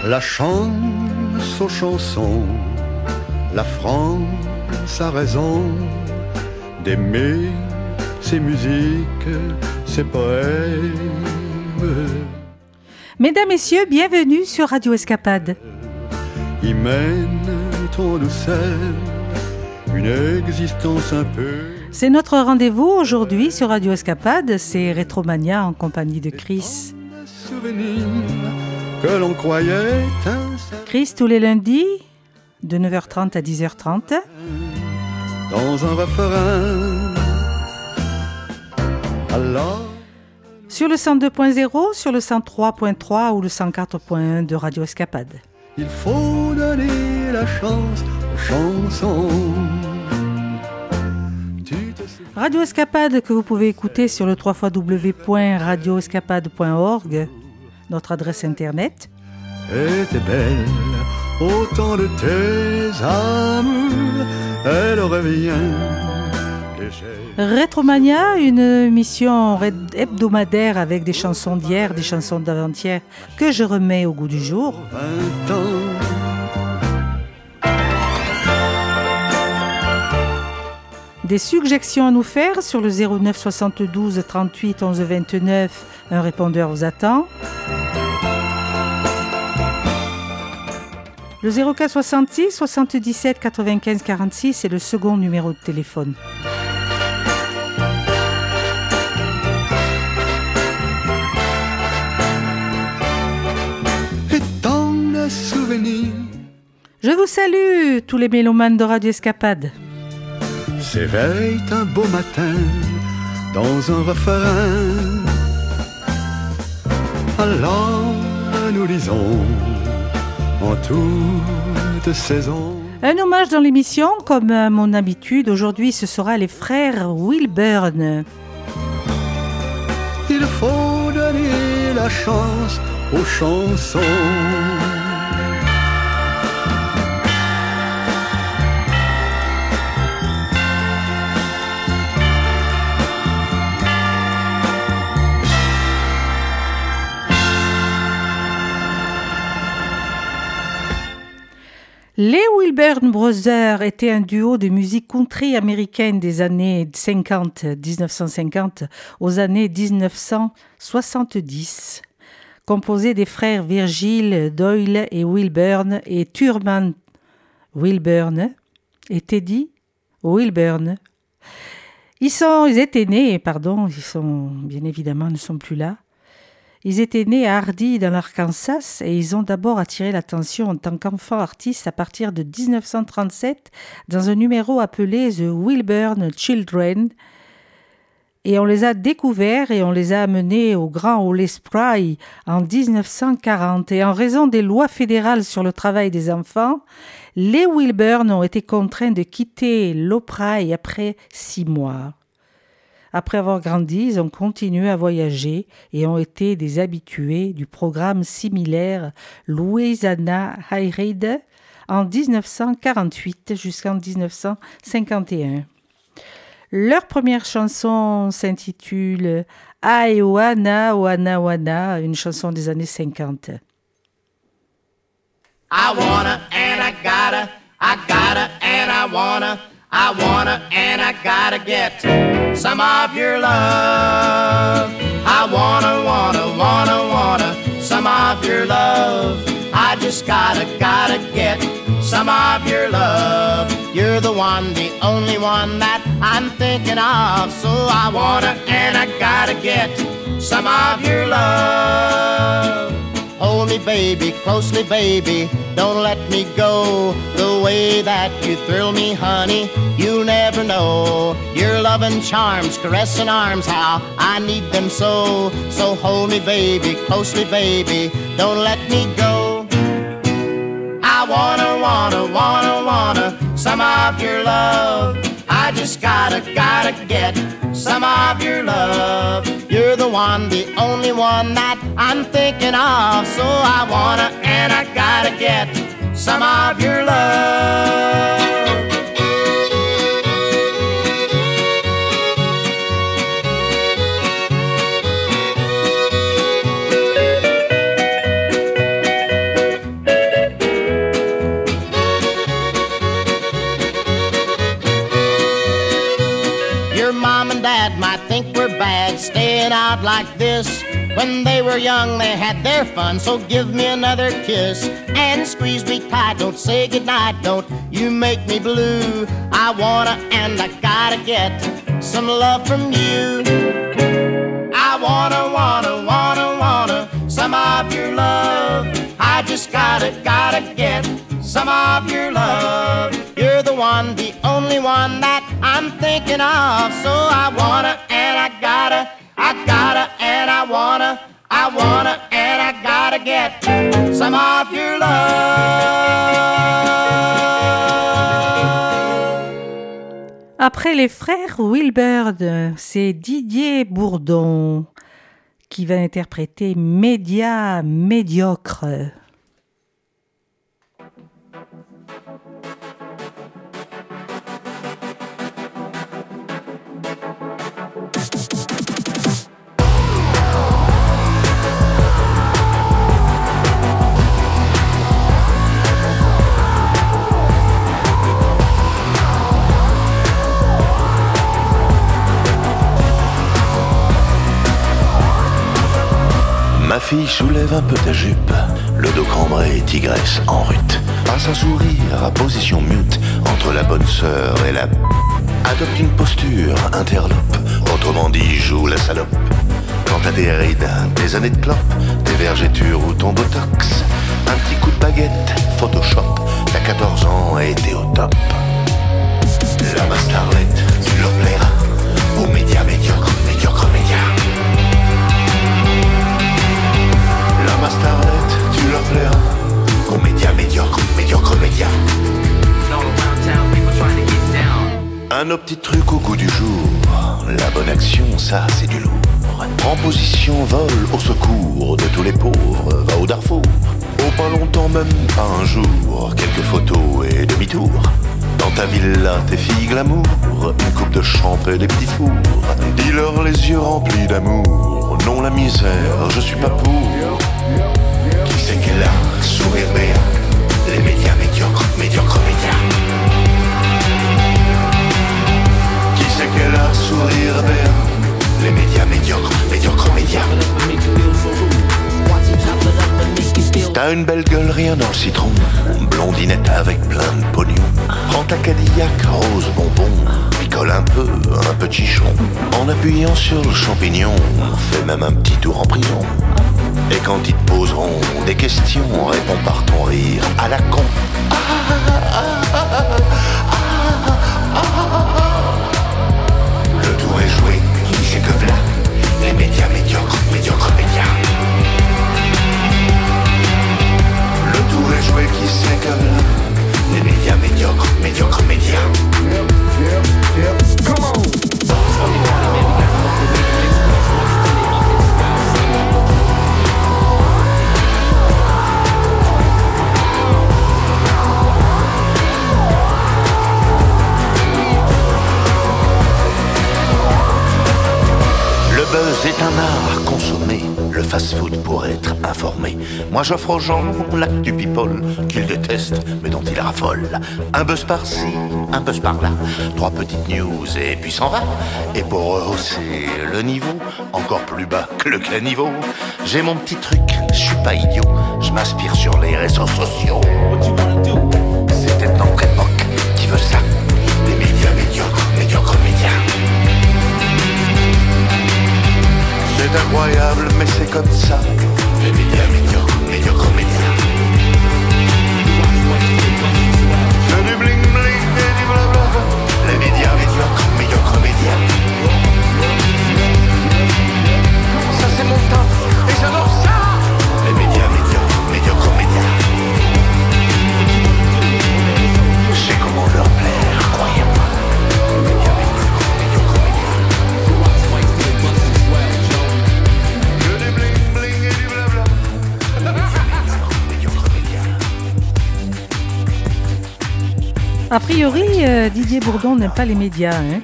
La chance aux chansons, la France a raison d'aimer ses musiques, ses poèmes. Mesdames, Messieurs, bienvenue sur Radio Escapade. Y mène en douceur une existence un peu. C'est notre rendez-vous aujourd'hui sur Radio Escapade, c'est Rétromania en compagnie de Chris. Que l'on croyait Chris tous les lundis de 9h30 à 10h30 dans un refrain. Alors sur le 102.0, sur le 103.3 ou le 104.1 de Radio Escapade. Il faut donner la chance aux chansons. Radio Escapade que vous pouvez écouter sur le www.radioescapade.org, notre adresse internet. Était belle, autant de tes amours, elle revient. Rétromania, une émission hebdomadaire avec des chansons d'hier, des chansons d'avant-hier que je remets au goût du jour. 20 ans. Des suggestions à nous faire sur le 09 72 38 11 29, un répondeur vous attend. Le 04 66 77 95 46 est le second numéro de téléphone. Et dans le souvenir, je vous salue tous les mélomanes de Radio Escapade. S'éveille un beau matin dans un refrain. Alors nous lisons en toute saison. Un hommage dans l'émission, comme à mon habitude, aujourd'hui ce sera les frères Wilburn. Il faut donner la chance aux chansons. Les Wilburn Brothers étaient un duo de musique country américaine des années 1950 aux années 1970, composé des frères Virgil Doyle et Wilburn et Thurman Wilburn et Teddy Wilburn. Ils étaient nés, bien évidemment, ne sont plus là. Ils étaient nés à Hardy dans l'Arkansas et ils ont d'abord attiré l'attention en tant qu'enfants artistes à partir de 1937 dans un numéro appelé The Wilburn Children. Et on les a découverts et on les a amenés au Grand Ole Spry en 1940. Et en raison des lois fédérales sur le travail des enfants, les Wilburn ont été contraints de quitter l'Opry après 6 mois. Après avoir grandi, ils ont continué à voyager et ont été des habitués du programme similaire Louisiana High Ride en 1948 jusqu'en 1951. Leur première chanson s'intitule I Wanna Wanna Wanna, une chanson des années 50. I wanna and I gotta and I wanna and I gotta get some of your love. I wanna some of your love. I just gotta get some of your love. You're the one, the only one that I'm thinking of. So I wanna and I gotta get some of your love. Hold me, baby, closely, baby, don't let me go. The way that you thrill me, honey, you'll never know. Your loving charms, caressing arms, how I need them so. So hold me, baby, closely, baby, don't let me go. I wanna some of your love. I just gotta get some of your love. You're the one, the only one that I'm thinking of. So I wanna and I gotta get some of your love. like this. When they were young, they had their fun, so give me another kiss and squeeze me tight. Don't say goodnight, don't you make me blue. I wanna and I gotta get some love from you. I wanna some of your love. I just gotta get some of your love. You're the one, the only one that I'm thinking of. So I wanna and I gotta and I wanna and I gotta get some of your love. Après les frères Wilbert, c'est Didier Bourdon qui va interpréter Média médiocre. Ma fille soulève un peu ta jupe, le dos cambré, tigresse en rute. Passe un sourire à position mute entre la bonne sœur et la... Adopte une posture, interlope, autrement dit joue la salope. Quand t'as des rides, des années de clope, des vergetures ou ton botox, un petit coup de baguette, Photoshop, t'as 14 ans et t'es au top. La Bastarlette, tu leur plairas aux médias médiocres, médiocres médias. La Bastarlette, tu leur plairas aux médias médiocres, médiocres médias. Un autre petit truc au goût du jour, la bonne action, ça c'est du lourd. En position vol au secours de tous les pauvres, va au Darfour. Oh pas longtemps, même pas un jour, quelques photos et demi-tour. Dans ta villa, tes filles glamour, une coupe de champ et des petits fours. Dis-leur les yeux remplis d'amour, non la misère, je suis pas pour. Qui c'est qu'elle a, sourire béat, les médias médiocres, médiocres médias. Qui c'est qu'elle a, sourire béat, les médias médiocres, médiocres médias. T'as une belle gueule, rien dans le citron, blondinette avec plein de pognon. Prends ta Cadillac, rose bonbon, picole un peu chichon. En appuyant sur le champignon, fais même un petit tour en prison. Et quand ils te poseront des questions, réponds par ton rire à la con. Le tour est joué, qui c'est que v'là les médias médiocres, médiocres médias. Le tour est joué, qui c'est que v'là les médias médiocres, médiocres médias. Come on. Le buzz est un art à consommer, le fast-food pour être informé. Moi j'offre aux gens l'actu people qu'ils détestent mais dont ils raffolent. Un buzz par-ci, un buzz par-là, 3 petites news et puis s'en va. Et pour rehausser le niveau, encore plus bas que le caniveau, j'ai mon petit truc, je suis pas idiot, je m'inspire sur les réseaux sociaux. C'était notre époque qui veut ça, les médias médiocres, médiocres médias. C'est incroyable, mais c'est comme ça. Les médias médiocres, médiocres médias. Que du bling bling et du blablabla. Les médias médiocres, médiocres médias. Ça c'est mon temps, et j'adore ça. Les médias médiocres, médiocres médias. Je sais comment leur plaire, croyez-moi. Les médias médiocres, médiocres médias. A priori, Didier Bourdon n'aime pas les médias. Hein.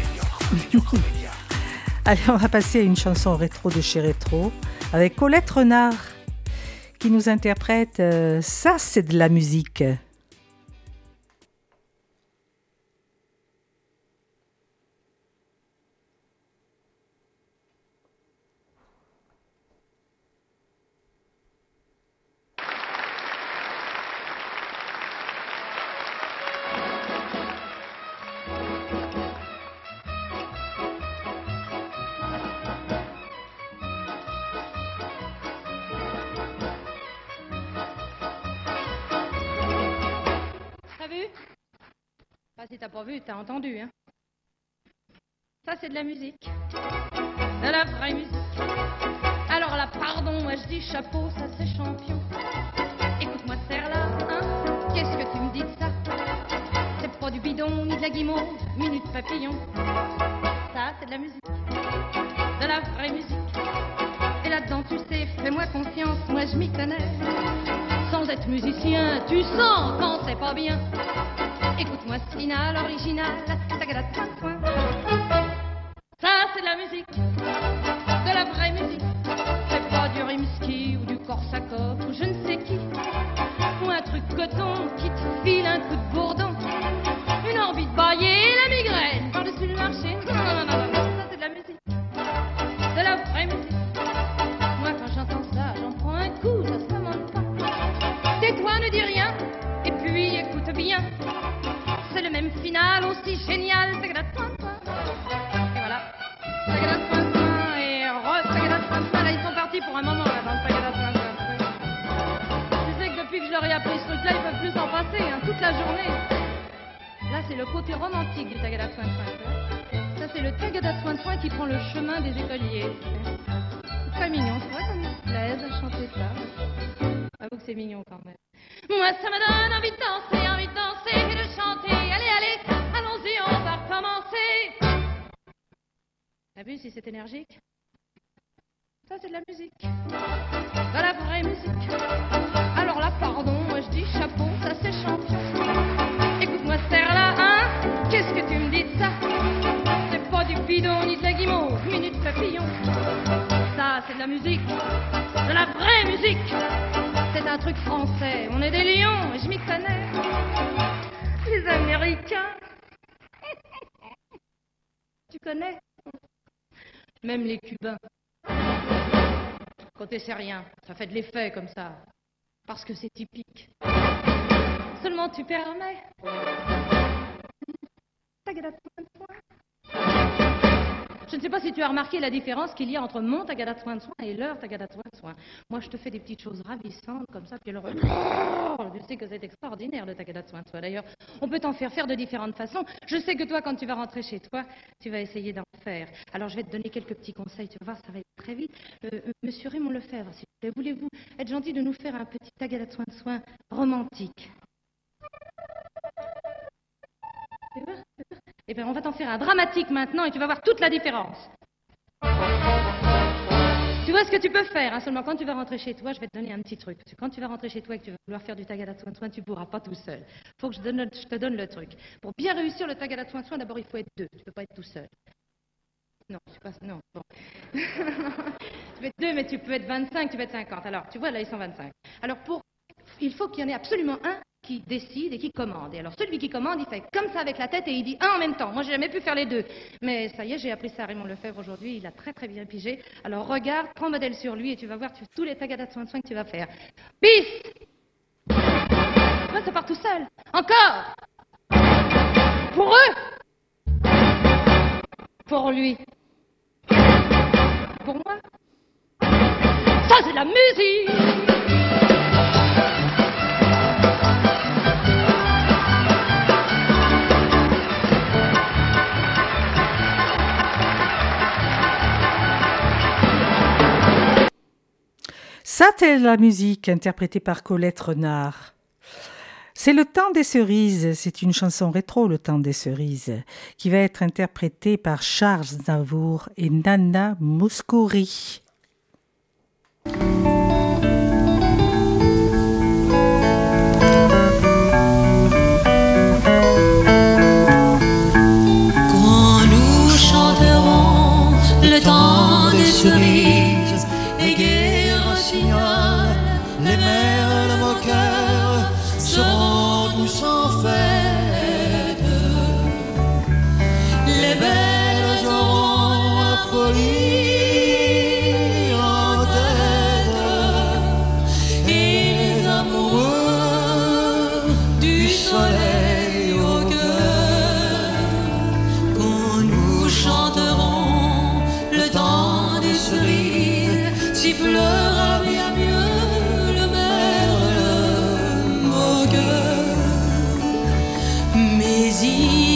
Allez, on va passer à une chanson rétro de chez Rétro avec Colette Renard qui nous interprète Ça, c'est de la musique. si t'as pas vu, t'as entendu, hein. Ça, c'est de la musique. De la vraie musique. Alors là, pardon, moi je dis chapeau, ça c'est champion. Écoute-moi, serre-là, hein. Qu'est-ce que tu me dis de ça? C'est pas du bidon, ni de la guimauve, minute papillon. Ça, c'est de la musique. De la vraie musique. Et là-dedans, tu sais, fais-moi confiance, moi je m'y connais. Sans être musicien, tu sens quand c'est pas bien. Écoute-moi ce final original, tagada point. Ça, c'est de la musique, de la vraie musique. C'est pas du Rimsky ou du Korsakov ou je ne sais qui. Ou un truc coton qui te file un coup de bourdon. Une envie de bailler, la migraine par-dessus le marché. Non, ça c'est de la musique, de la vraie musique. Moi quand j'entends ça, j'en prends un coup, ça monte pas. Tais-toi, ne dis rien, et puis écoute bien. C'est le même final aussi génial. Et voilà. Et là ils sont partis pour un moment là, dans le tu sais que depuis que je leur ai appris ce truc là, ils peuvent plus s'en passer, hein, toute la journée. Là c'est le côté romantique du tagada soin. Ça c'est le tagada soin qui prend le chemin des écoliers. C'est très mignon, c'est vrai, ça me plaise de chanter ça. Avoue que c'est mignon quand même. Moi ça me donne envie de danser et de chanter. Allez, allons-y, on va recommencer. T'as vu si c'est énergique? Ça c'est de la musique, de la vraie musique. Alors là, pardon, moi je dis chapeau, ça c'est champion. Écoute-moi serre-là, hein. Qu'est-ce que tu me dis de ça? C'est pas du bidon ni de la guimauve, minute papillon. Ça c'est de la musique, de la vraie musique. C'est un truc français, on est des lions et je m'y connais. Les Américains, tu connais? Même les Cubains. Quand t'essaies rien, ça fait de l'effet comme ça. Parce que c'est typique. Seulement tu permets. Je ne sais pas si tu as remarqué la différence qu'il y a entre mon tagada de soin et leur tagada de soin. Moi, je te fais des petites choses ravissantes comme ça, puis alors... Je sais que c'est extraordinaire, le tagada de soin. D'ailleurs, on peut t'en faire de différentes façons. Je sais que toi, quand tu vas rentrer chez toi, tu vas essayer d'en faire. Alors, je vais te donner quelques petits conseils. Tu vas voir, ça va être très vite. Monsieur Raymond Lefebvre, s'il vous plaît, voulez-vous être gentil de nous faire un petit tagada de soin romantique? Eh bien, on va t'en faire un dramatique maintenant et tu vas voir toute la différence. Tu vois ce que tu peux faire, hein, seulement quand tu vas rentrer chez toi, je vais te donner un petit truc. Parce que quand tu vas rentrer chez toi et que tu vas vouloir faire du tagada de soin, tu ne pourras pas tout seul. Il faut que je te donne le truc. Pour bien réussir le tagada de soin, d'abord il faut être deux. Tu ne peux pas être tout seul. Non, je sais pas. Non, bon. Tu peux être deux, mais tu peux être 25, tu peux être 50. Alors, tu vois, là, ils sont 25. Alors, il faut qu'il y en ait absolument un qui décide et qui commande. Et alors, celui qui commande, il fait comme ça avec la tête et il dit un en même temps. Moi, j'ai jamais pu faire les deux. Mais ça y est, j'ai appris ça à Raymond Lefebvre aujourd'hui. Il a très, très bien pigé. Alors, regarde, prends modèle sur lui et tu vas voir tous les tagadas de soin que tu vas faire. Piste! Moi, ça part tout seul. Encore! Pour eux! Pour lui. Pour moi. Ça, c'est de la musique! Ça, c'est la musique interprétée par Colette Renard. C'est Le Temps des Cerises, c'est une chanson rétro, Le Temps des Cerises, qui va être interprétée par Charles Aznavour et Nana Mouskouri. Quand nous chanterons le temps des cerises et gai rossignol, les merles moqueurs seront tous en fête. Les belles auront la folie en tête, et les amoureux du soleil au cœur. Quand nous chanterons le temps des cerises, sifflera bien mieux le merle moqueur. Mais il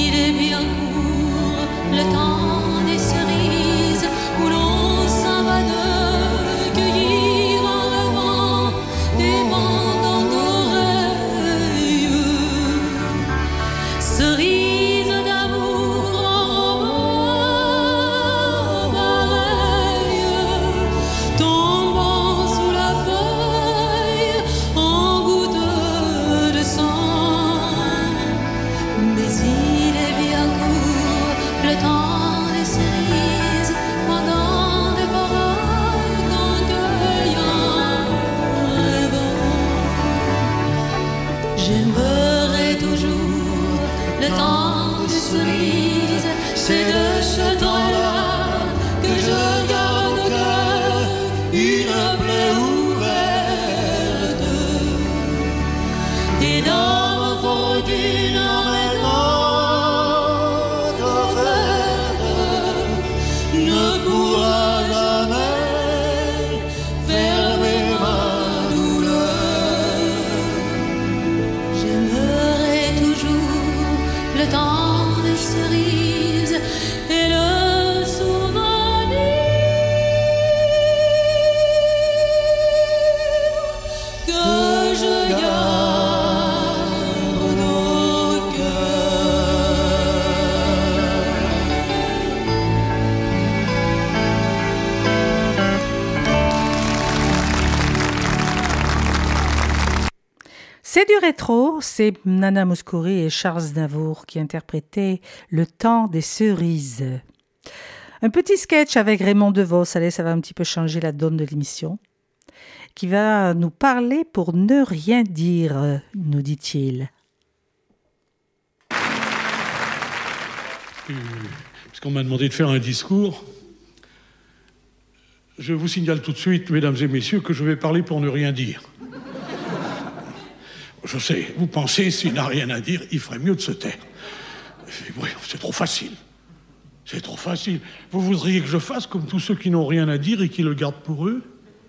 C'est du rétro, c'est Nana Mouskouri et Charles Navour qui interprétaient Le temps des cerises. Un petit sketch avec Raymond DeVos, allez, ça va un petit peu changer la donne de l'émission, qui va nous parler pour ne rien dire, nous dit-il. Puisqu'on m'a demandé de faire un discours, je vous signale tout de suite, mesdames et messieurs, que je vais parler pour ne rien dire. Je sais, vous pensez, s'il n'a rien à dire, il ferait mieux de se taire. Oui, c'est trop facile. C'est trop facile. Vous voudriez que je fasse comme tous ceux qui n'ont rien à dire et qui le gardent pour eux?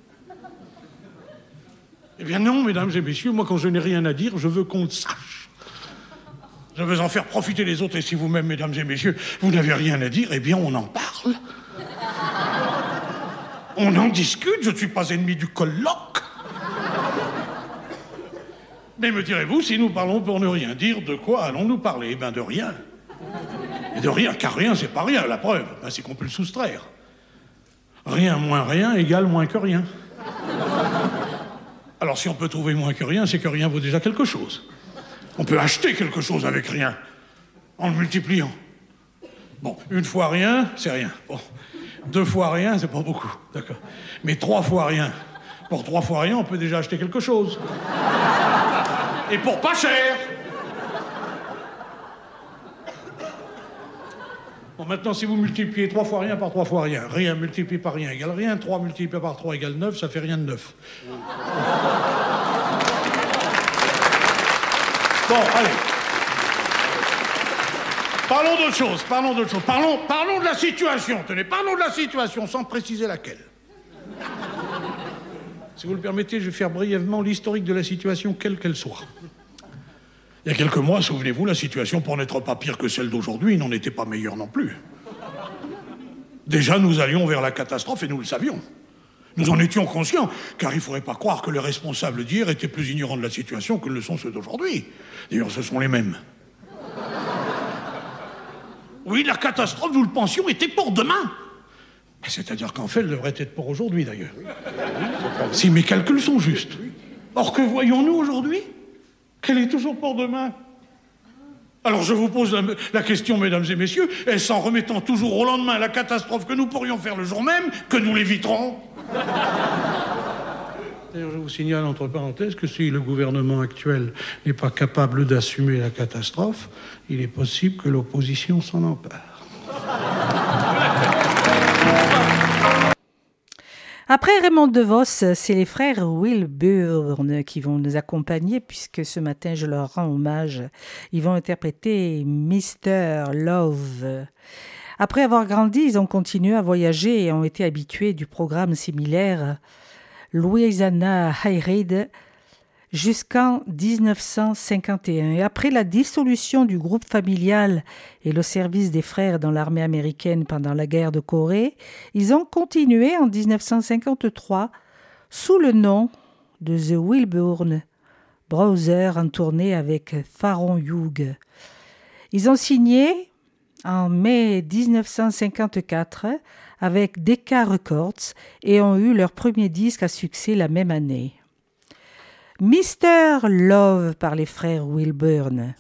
Eh bien non, mesdames et messieurs, moi, quand je n'ai rien à dire, je veux qu'on le sache. Je veux en faire profiter les autres, et si vous-même, mesdames et messieurs, vous n'avez rien à dire, eh bien, on en parle. On en discute, je ne suis pas ennemi du colloque. Mais me direz-vous, si nous parlons pour ne rien dire, de quoi allons-nous parler? Eh bien, de rien. Et de rien, car rien, c'est pas rien. La preuve, ben, c'est qu'on peut le soustraire. Rien moins rien égale moins que rien. Alors, si on peut trouver moins que rien, c'est que rien vaut déjà quelque chose. On peut acheter quelque chose avec rien, en le multipliant. Bon, une fois rien, c'est rien. Bon, 2 fois rien, c'est pas beaucoup, d'accord. Mais 3 fois rien. Pour 3 fois rien, on peut déjà acheter quelque chose. Et pour pas cher. Bon, maintenant, si vous multipliez 3 fois rien par 3 fois rien, rien multiplié par rien égale rien, 3 multiplié par 3 égale 9, ça fait rien de 9. Bon, allez. Parlons d'autre chose. Parlons de la situation. Tenez, parlons de la situation, sans préciser laquelle. Si vous le permettez, je vais faire brièvement l'historique de la situation, quelle qu'elle soit. Il y a quelques mois, souvenez-vous, la situation, pour n'être pas pire que celle d'aujourd'hui, n'en était pas meilleure non plus. Déjà, nous allions vers la catastrophe et nous le savions. Nous en étions conscients, car il ne faudrait pas croire que les responsables d'hier étaient plus ignorants de la situation que ne le sont ceux d'aujourd'hui. D'ailleurs, ce sont les mêmes. Oui, la catastrophe, nous le pensions, était pour demain. C'est-à-dire qu'en fait, elle devrait être pour aujourd'hui, d'ailleurs. Si mes calculs sont justes. Or, que voyons-nous aujourd'hui? Qu'elle est toujours pour demain. Alors, je vous pose la question, mesdames et messieurs, est-ce en remettant toujours au lendemain la catastrophe que nous pourrions faire le jour même que nous l'éviterons? D'ailleurs, je vous signale, entre parenthèses, que si le gouvernement actuel n'est pas capable d'assumer la catastrophe, il est possible que l'opposition s'en empare. Après Raymond DeVos, c'est les frères Wilburn qui vont nous accompagner, puisque ce matin, je leur rends hommage. Ils vont interpréter Mr. Love. Après avoir grandi, ils ont continué à voyager et ont été habitués du programme similaire Louisiana High Ride jusqu'en 1951. Et après la dissolution du groupe familial et le service des frères dans l'armée américaine pendant la guerre de Corée, ils ont continué en 1953 sous le nom de The Wilburn Brothers en tournée avec Pharoah Hughes. Ils ont signé en mai 1954 avec Decca Records et ont eu leur premier disque à succès la même année. Mr. Love par les frères Wilburn.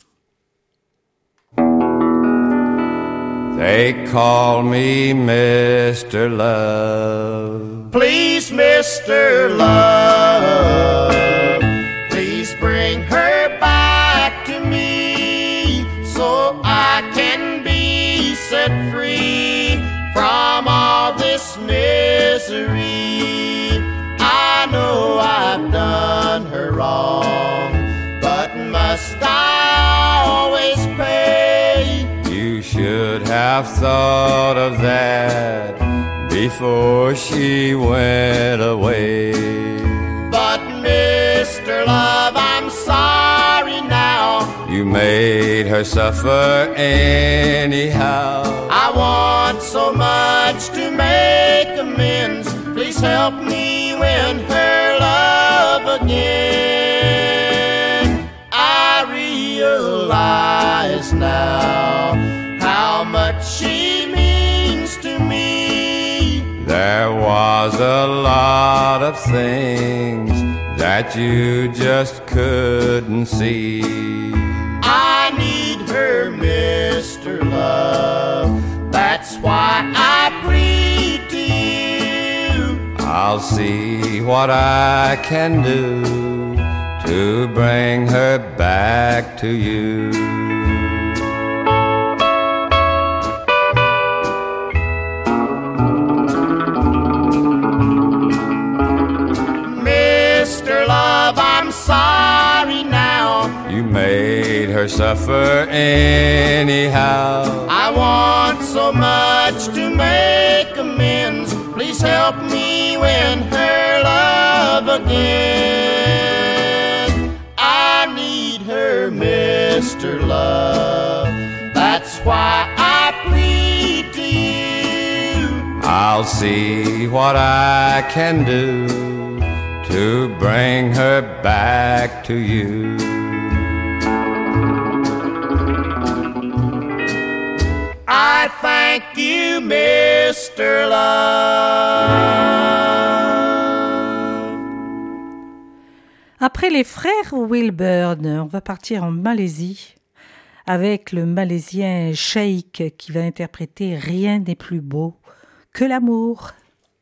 They call me Mr. Love. Please, Mr. Love, please bring her back to me so I can be set free from all this misery. I know I've done her wrong, but must I always pay? You should have thought of that before she went away. But Mr. Love, I'm sorry now. You made her suffer anyhow. I want so much to make amends. Please help me win her love again. I realize now how much she means to me. There was a lot of things that you just couldn't see. I need her, Mr. Love. That's why I plead to you. I'll see what I can do to bring her back to you. Mr. Love, I'm sorry now. You made her suffer anyhow. I want so much to make amends. Please help me win her love again. I need her, Mr. Love. That's why I plead to you. I'll see what I can do to bring her back to you. I thank you, Mr. Love. Après les frères Wilburn, on va partir en Malaisie avec le Malaisien Sheikh qui va interpréter Rien n'est plus beau que l'amour.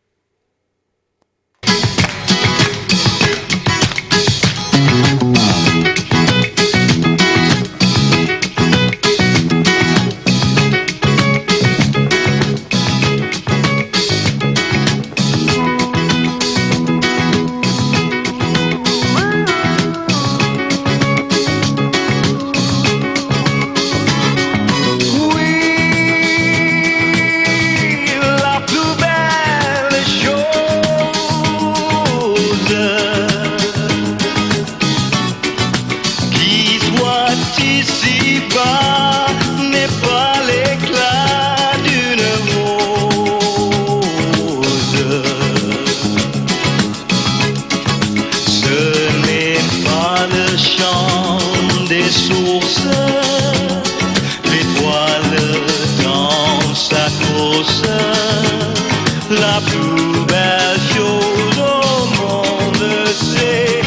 La plus belle chose au monde, c'est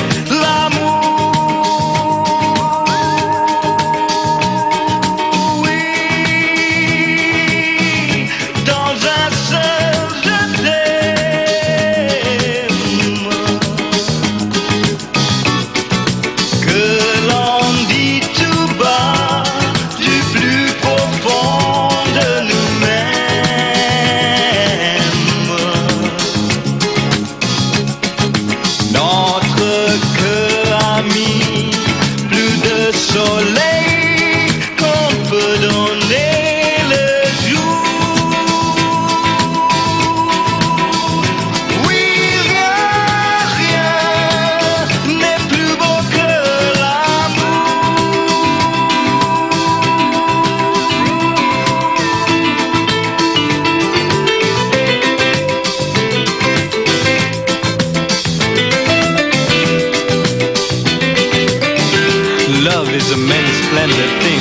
l'amour. Oui, dans un seul je t'aime, que l'on dit tout bas du plus profond de nous-mêmes. Notre cœur a mis plus de soleil qu'on peut donner le jour. Oui, rien n'est plus beau que love is a many splendid thing.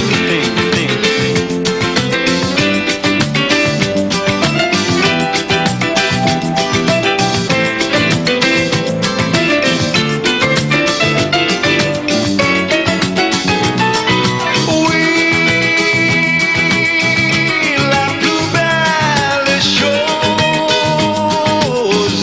Oui, la plus belle chose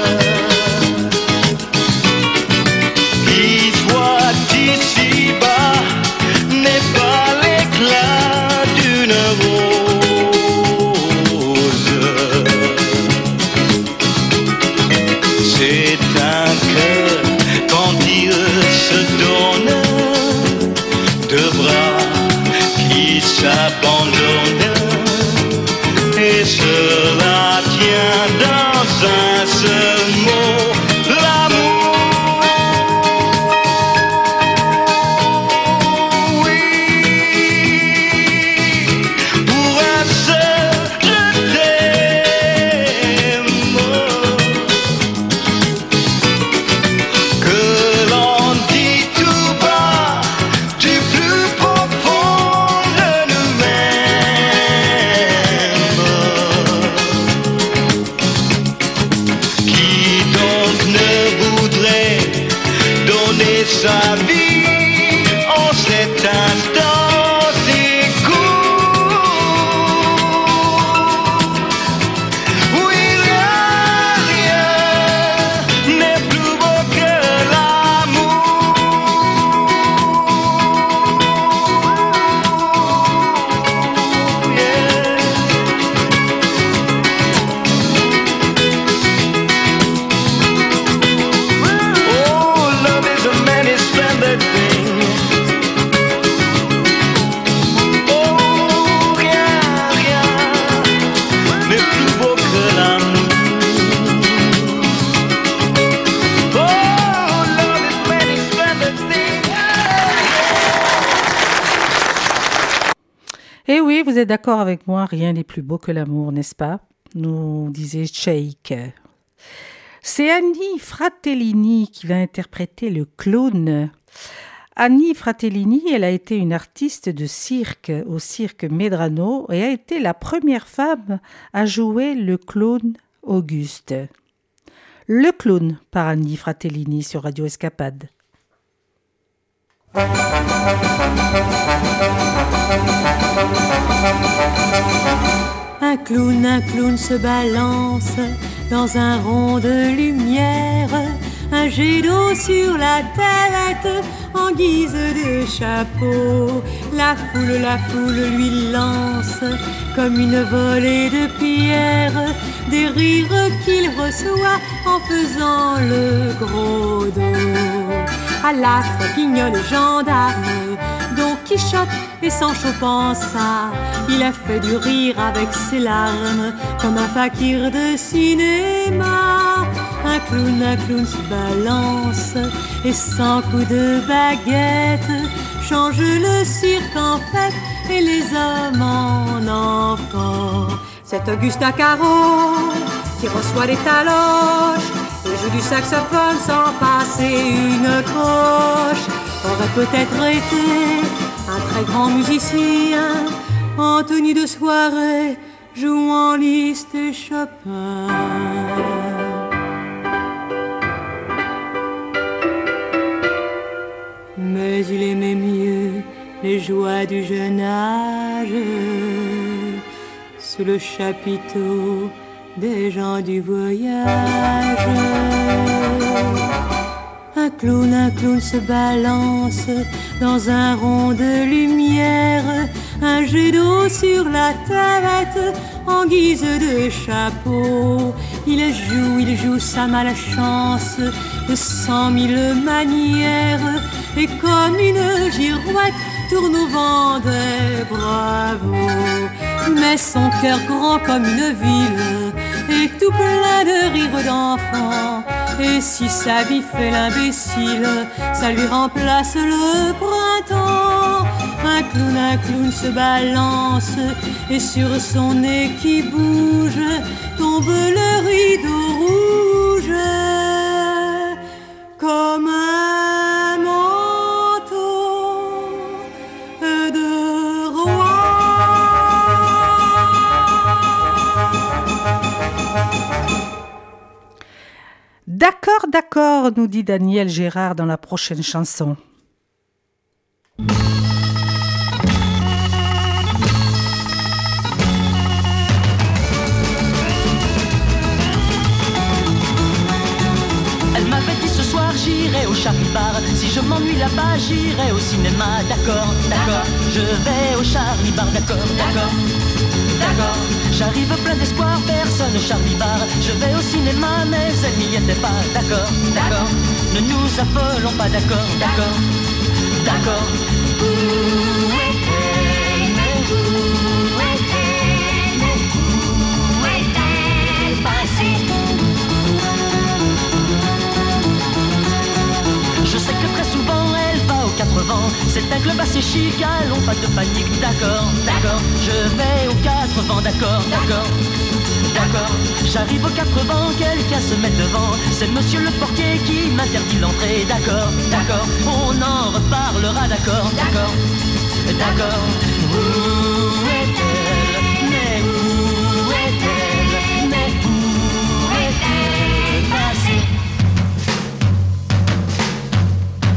qui soit ici-bas n'est pas l'éclat d'une rose. C'est un cœur quand il se donne, deux bras qui s'abandonnent, et cela tient dans un seul mot, l'amour. Oui, pour un seul je t'aime, que l'on dit tout bas du plus profond de nous-mêmes. donné sa vie en cet instant si court. Oui, rien n'est plus beau que l'amour. Yeah. Oh, love is a many splendid thing. Oh, rien, rien n'est plus beau que l'amour. Oh, love is many splendid things. Et oui, vous êtes d'accord avec moi, rien n'est plus beau que l'amour, n'est-ce pas? Nous disait Sheik. C'est Annie Fratellini qui va interpréter le clown. Annie Fratellini, elle a été une artiste de cirque au cirque Medrano et a été la première femme à jouer le clown Auguste. Le clown par Annie Fratellini sur Radio Escapade. Un clown se balance dans un rond de lumière, un jet d'eau sur la tête en guise de chapeau. La foule lui lance comme une volée de pierres des rires qu'il reçoit en faisant le gros dos. À la fois Guignol et gendarme, Don Quichotte et Sancho Panza, il a fait du rire avec ses larmes comme un fakir de cinéma. Un clown se balance et sans coup de baguette change le cirque en fête et les hommes en enfants. C'est Auguste Caro qui reçoit des taloches et joue du saxophone sans passer une coche. Aurait peut-être été un très grand musicien en tenue de soirée jouant Liszt et Chopin. Mais il aimait mieux les joies du jeune âge sous le chapiteau des gens du voyage. Un clown se balance dans un rond de lumière, un jet d'eau sur la tête en guise de chapeau. Il joue sa malchance de 100 000 manières et comme une girouette tourne au vent des bravos. Mais son cœur grand comme une ville et tout plein de rires d'enfants. Et si sa vie fait l'imbécile, ça lui remplace le printemps. Un clown se balance et sur son nez qui bouge tombe le rideau rouge comme un manteau de roi. D'accord, nous dit Daniel Gérard dans la prochaine chanson. Elle m'avait dit ce soir j'irai au Charlie Bar. Si je m'ennuie là-bas j'irai au cinéma. D'accord, je vais au Charlie Bar. D'accord, j'arrive plein d'espoir, personne au Charlie Bar. Je vais au cinéma mais elle n'y était pas. D'accord, ne nous affolons pas. D'accord. Où est-elle? Où est-elle passée? Je sais que très souvent elle va aux 4 vents. C'est un club assez chic, allons pas de panique. D'accord, je vais aux 4 vents. D'accord, j'arrive aux 4 vents, quelqu'un se met devant. C'est monsieur le portier qui m'interdit l'entrée. D'accord, on en reparlera. D'accord. Où est-elle? Mais où est-elle? Mais où est-elle passée?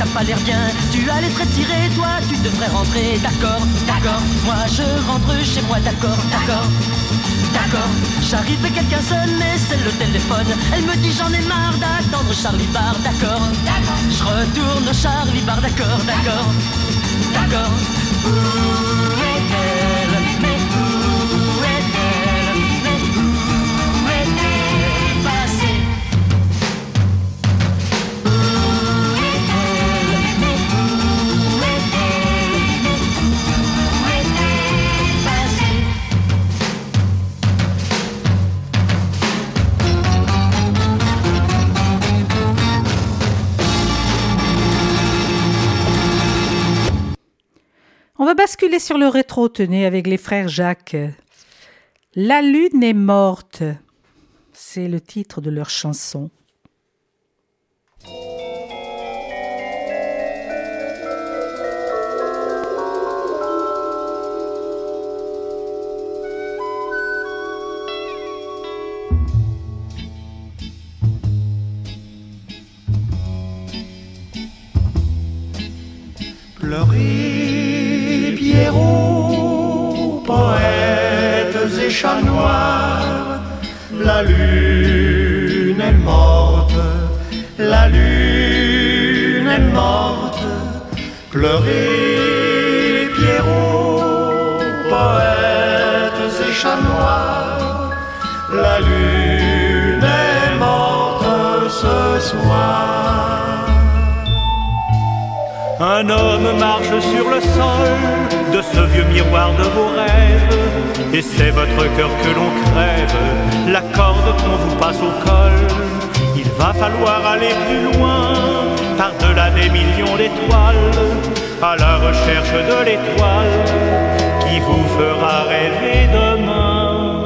t'as pas l'air bien. Tu as les traits tirés, toi, tu devrais rentrer. D'accord, d'accord, moi je rentre chez moi. D'accord, d'accord, d'accord. J'arrive et quelqu'un sonne et c'est le téléphone. Elle me dit j'en ai marre d'attendre Charlie Bar. D'accord, d'accord. Je retourne au Charlie Bar. D'accord, d'accord, d'accord. Où est-elle? Mais où est-elle? Mais où est-elle passée? Où est-elle? Mais où est-elle? Mais où est-elle passée? On va basculer sur le rétro, tenez, avec les frères Jacques. La lune est morte, c'est le titre de leur chanson. Pleurez, Pierrot, poètes et chats noirs, la lune est morte, la lune est morte. Pleurez, Pierrot, poètes et chats noirs, la lune est morte ce soir. Un homme marche sur le sol de ce vieux miroir de vos rêves, et c'est votre cœur que l'on crève, la corde qu'on vous passe au col. Il va falloir aller plus loin, par-delà des millions d'étoiles, à la recherche de l'étoile qui vous fera rêver demain.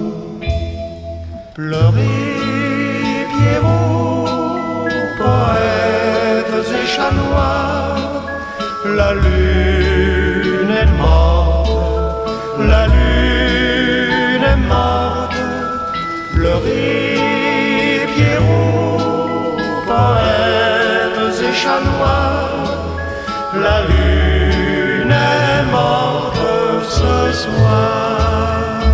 Pleurez, Pierrot, poètes et chats noirs, la lune est morte, la lune est morte. Pleurez, Pierrot, poètes et chats noirs, la lune est morte ce soir.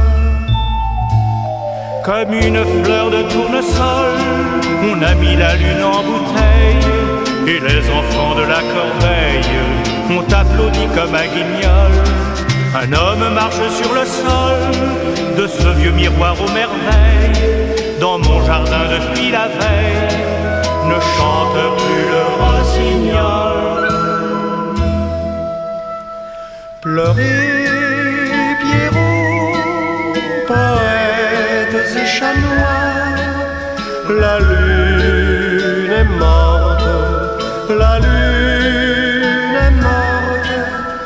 Comme une fleur de tournesol, on a mis la lune en bouteille, et les enfants de la corbeille ont applaudi comme un guignol. Un homme marche sur le sol de ce vieux miroir aux merveilles. Dans mon jardin depuis la veille ne chante plus le rossignol. Pleurez, Pierrot, poètes et chats noirs, la lune est morte, la lune est morte.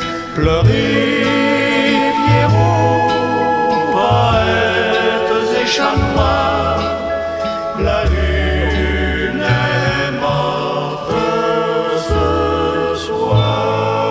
Pleurez, Pierrot, poètes et chats noirs, la lune est morte ce soir.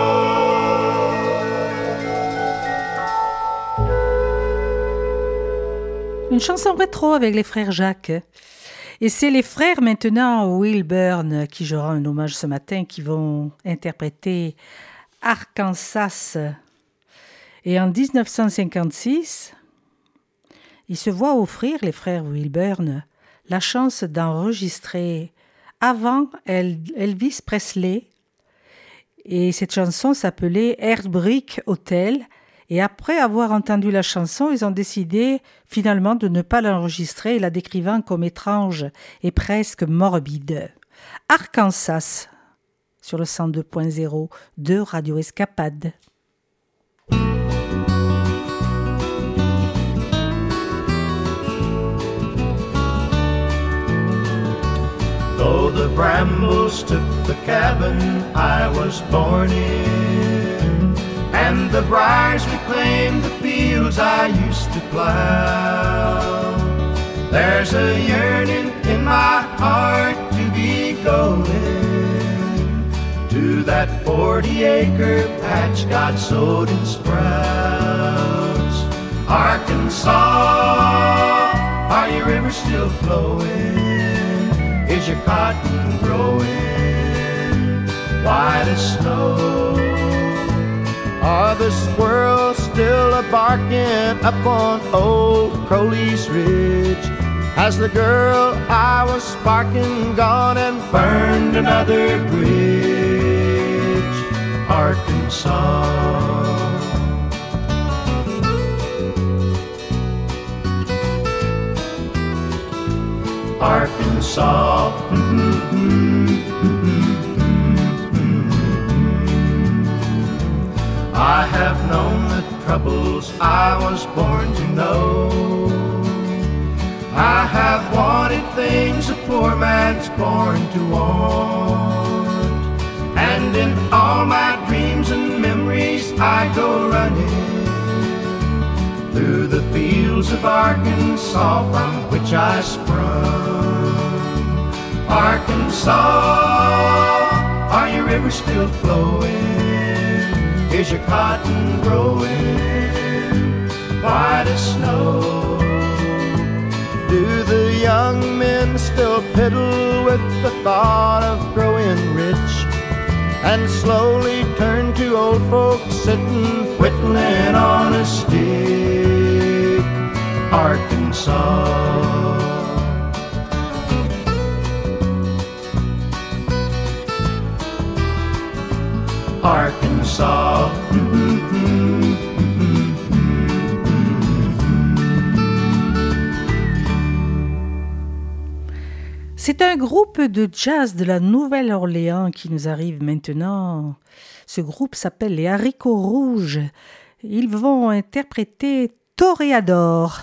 Une chanson rétro avec les frères Jacques. Et c'est les frères maintenant Wilburn, qui je rends un hommage ce matin, qui vont interpréter Arkansas. Et en 1956, ils se voient offrir, les frères Wilburn, la chance d'enregistrer avant Elvis Presley. Et cette chanson s'appelait Heartbreak Hotel. Et après avoir entendu la chanson, ils ont décidé finalement de ne pas l'enregistrer, la décrivant comme étrange et presque morbide. Arkansas, sur le 102.0 de Radio Escapade. Though the brambles took the cabin I was born in, and the briars reclaimed the fields I used to plow, there's a yearning in my heart to be going to that 40-acre patch God sowed in sprouts. Arkansas, are your rivers still flowing? Is your cotton growing? white as snow. Are the squirrels still a-barking up on old Crowley's Ridge? Has the girl I was sparking gone and burned another bridge? Arkansas. Arkansas. I have known the troubles I was born to know. I have wanted things a poor man's born to want. And in all my dreams and memories I go running through the fields of Arkansas from which I sprung. Arkansas, are your rivers still flowing? Is your cotton growing white as snow? Do the young men still piddle with the thought of growing rich and slowly turn to old folks sitting whittling on a stick? Arkansas. Arkansas. C'est un groupe de jazz de la Nouvelle-Orléans qui nous arrive maintenant. Ce groupe s'appelle les Haricots Rouges. Ils vont interpréter Toréador.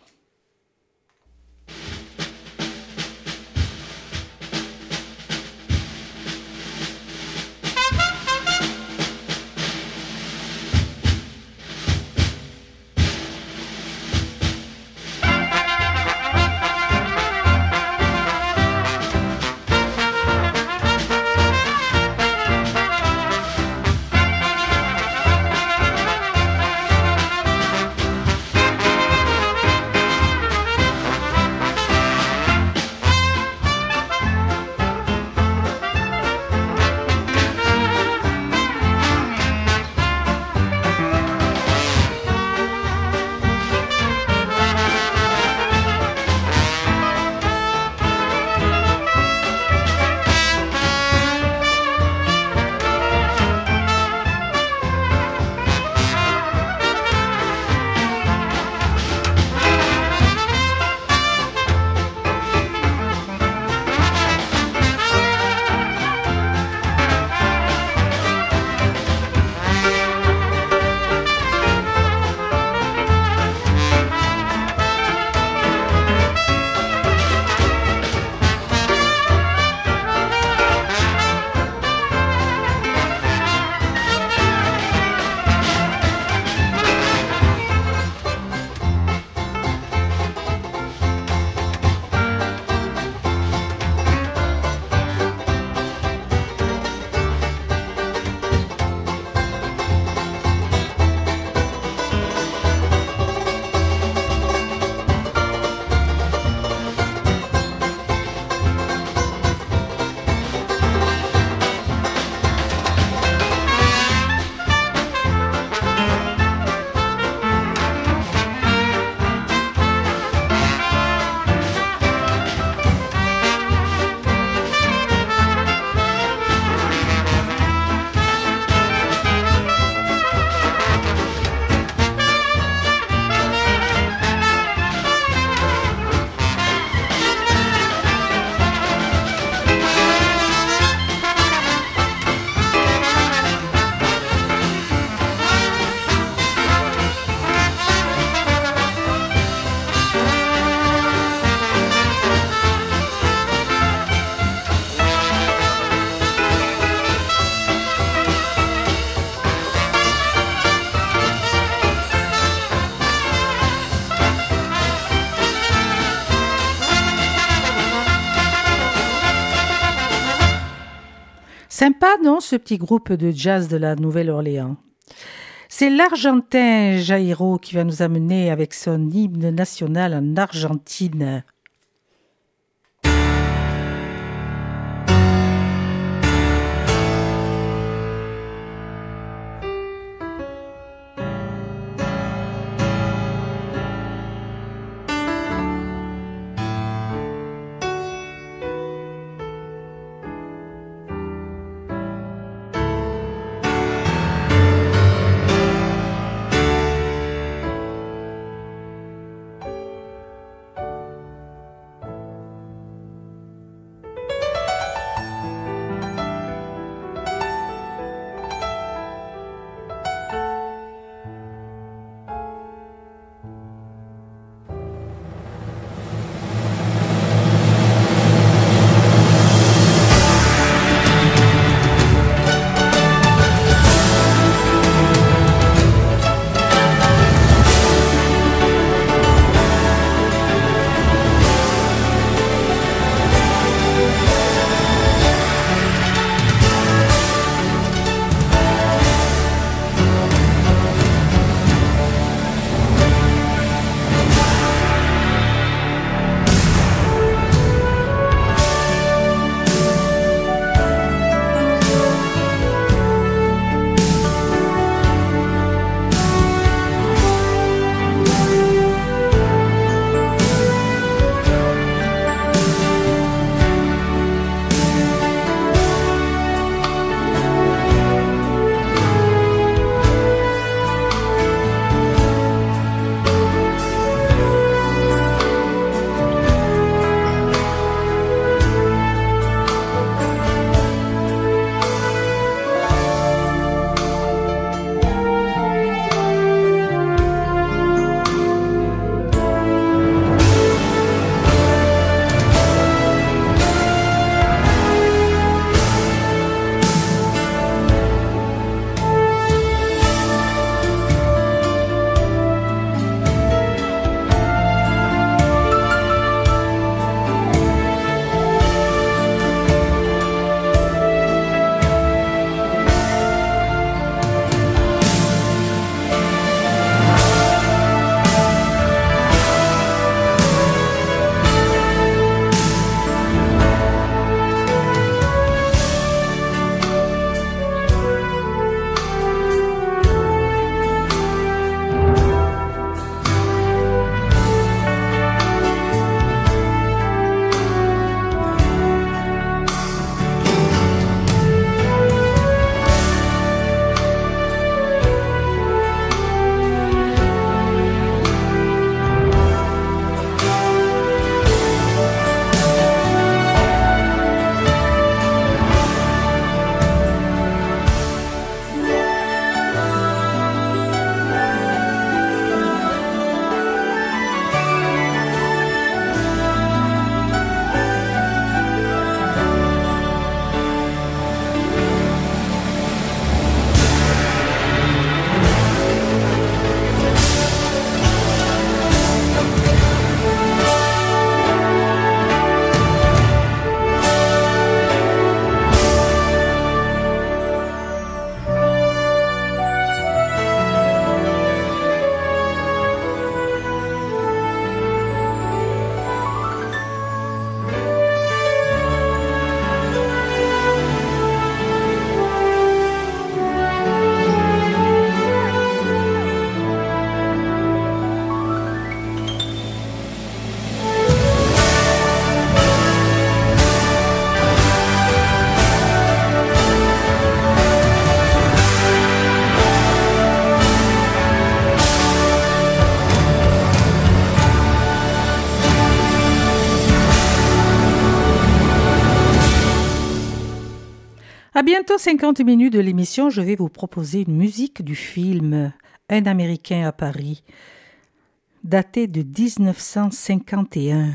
Sympa, non, ce petit groupe de jazz de la Nouvelle-Orléans. C'est l'Argentin Jairo qui va nous amener avec son hymne national en Argentine. À bientôt 50 minutes de l'émission, je vais vous proposer une musique du film Un Américain à Paris, daté de 1951.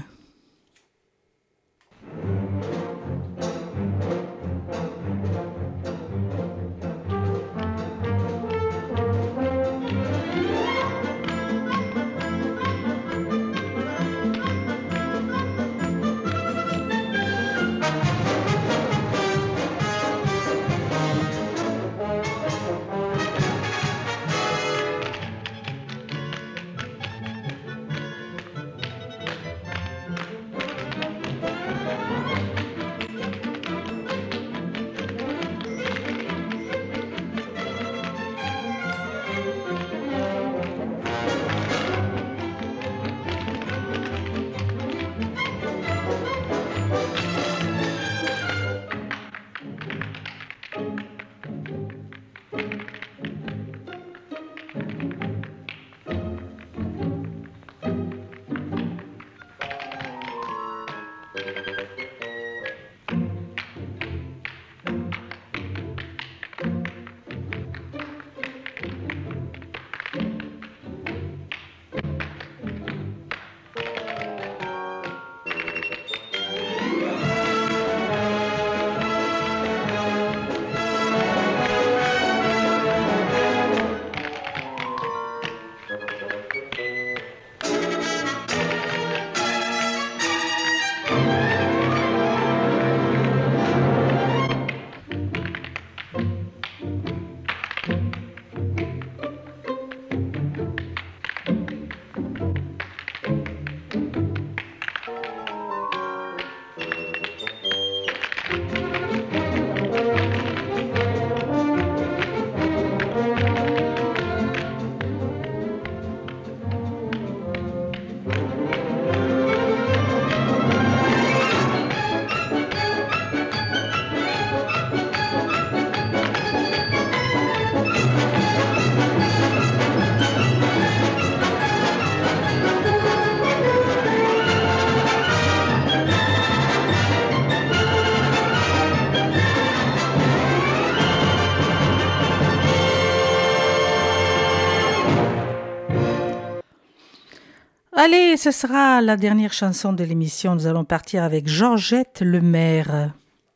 Allez, ce sera la dernière chanson de l'émission. Nous allons partir avec Georgette Lemaire.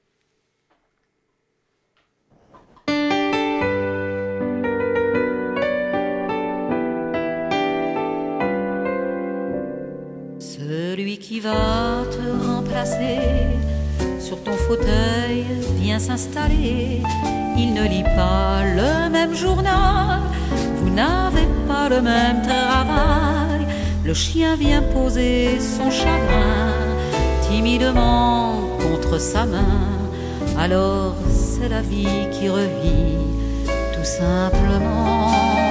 Celui qui va te remplacer sur ton fauteuil vient s'installer. Il ne lit pas le même journal, vous n'avez pas le même travail. Le chien vient poser son chagrin timidement contre sa main. Alors c'est la vie qui revit tout simplement.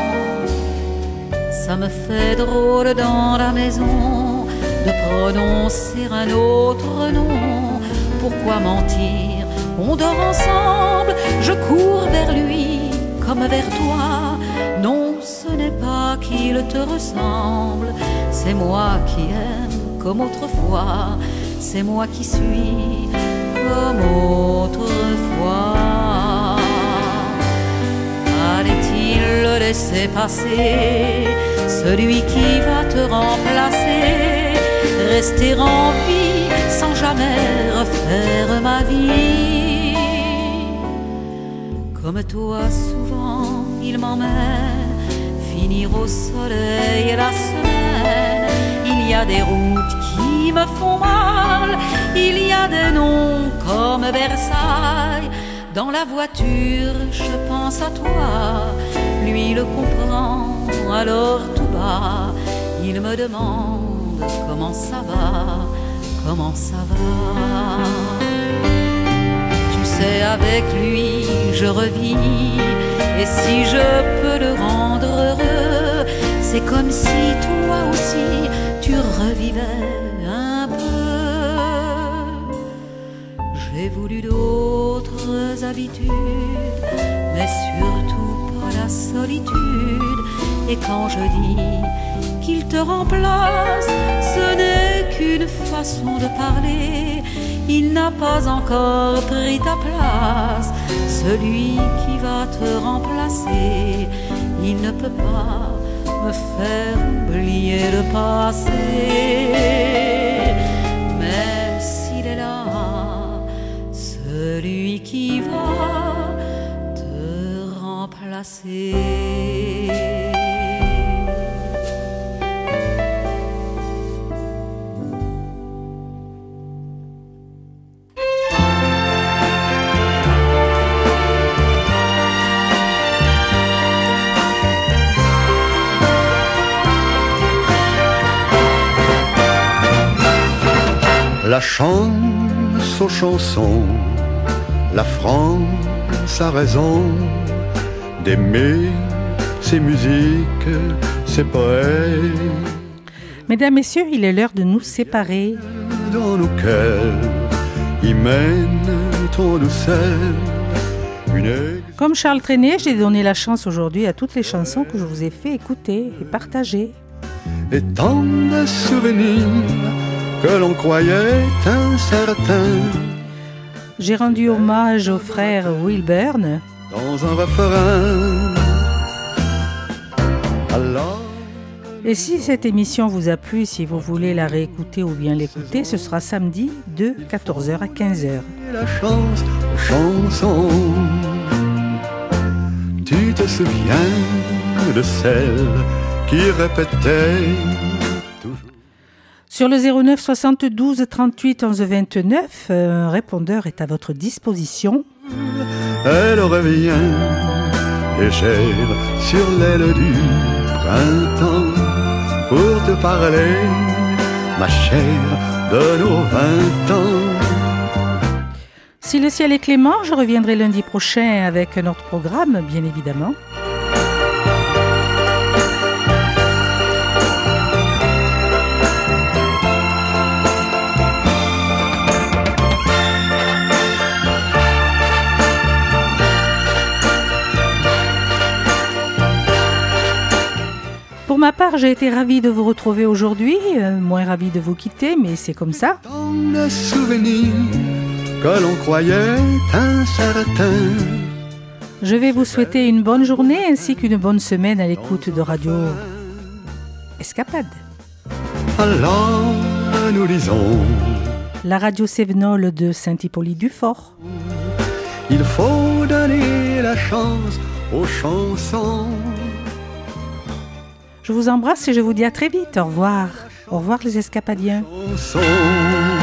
Ça me fait drôle dans la maison de prononcer un autre nom. Pourquoi mentir? On dort ensemble, je cours vers lui comme vers toi. Non, ce n'est pas qu'il te ressemble, c'est moi qui aime comme autrefois, c'est moi qui suis comme autrefois. Fallait-il le laisser passer, celui qui va te remplacer, rester en vie sans jamais refaire ma vie? Comme toi souvent il m'emmène finir au soleil la semaine. Il y a des routes qui me font mal, il y a des noms comme Versailles. Dans la voiture je pense à toi, lui le comprend alors tout bas. Il me demande comment ça va, comment ça va. Tu sais, avec lui je revis, et si je peux le rendre heureux, c'est comme si toi aussi tu revivais un peu. J'ai voulu d'autres habitudes, mais surtout pas la solitude. Et quand je dis qu'il te remplace, ce n'est qu'une façon de parler. il n'a pas encore pris ta place. Celui qui va te remplacer, il ne peut pas me faire oublier le passé. Même s'il est là, celui qui va te remplacer. La chance aux chansons, la France a raison d'aimer ses musiques, ses poètes. Mesdames, Messieurs, il est l'heure de nous séparer. Dans nos cœurs, y mène ton douceur. Comme Charles Trenet, j'ai donné la chance aujourd'hui à toutes les chansons que je vous ai fait écouter et partager. Et tant de souvenirs que l'on croyait incertains. J'ai rendu hommage au frère Wilburn. Dans un refrain. Alors... Et si cette émission vous a plu, si vous voulez la réécouter ou bien l'écouter, ce sera samedi de 14h à 15h. La chance aux chansons. Tu te souviens de celle qui répétait toujours. Sur le 09 72 38 11 29, un répondeur est à votre disposition. Elle revient légère sur l'aile du printemps pour te parler, ma chère, de nos 20 ans. Si le ciel est clément, je reviendrai lundi prochain avec un autre programme, bien évidemment. Pour ma part, j'ai été ravie de vous retrouver aujourd'hui, moins ravie de vous quitter, mais c'est comme ça. Tant de souvenirs que l'on croyait incertains. Je vais vous souhaiter une bonne journée ainsi qu'une bonne semaine à l'écoute de Radio Escapade. Alors nous lisons la radio Cévenol de Saint-Hippolyte-du-Fort. Il faut donner la chance aux chansons. Je vous embrasse et je vous dis à très vite. Au revoir. Au revoir les escapadiens. Chansons.